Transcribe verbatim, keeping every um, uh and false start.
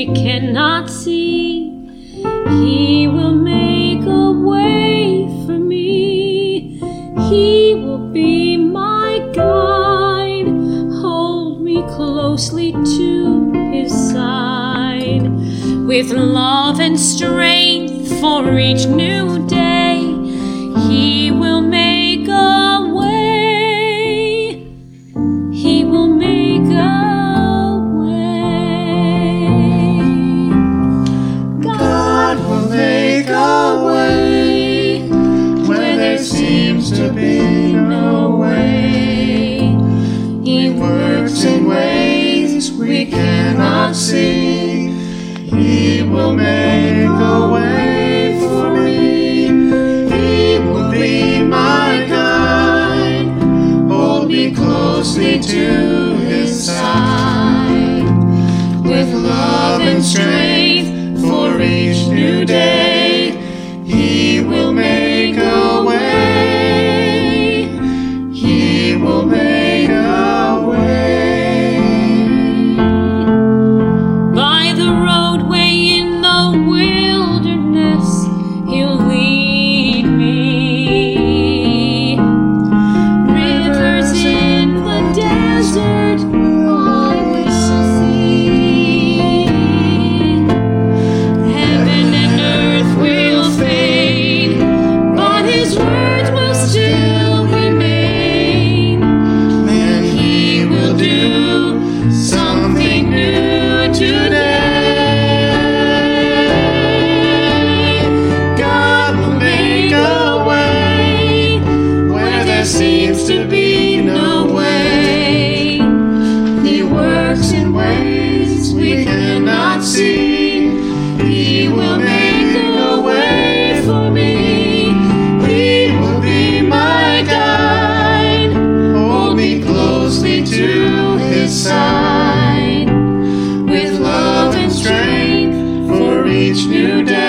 we cannot see. He will make a way for me. He will be my guide, hold me closely to his side. With love and strength for each new day, he will make a way. He will make a way. God will make a way where there seems to be no way. He works in ways we cannot see. He will make a way for me. He will be my guide, hold me closely to his side. With love and strength for each new day, he will make a way. He will make a way. By the roadway in the wilderness, he'll lead me. Rivers in the desert, I will see. Heaven and earth will fade, but his words will still remain. And he will do something new today. God will make a way where there seems to be no way. He works in ways we cannot see. He will make a way for me. He will be my guide, hold me closely to his side. With love and strength for each new day,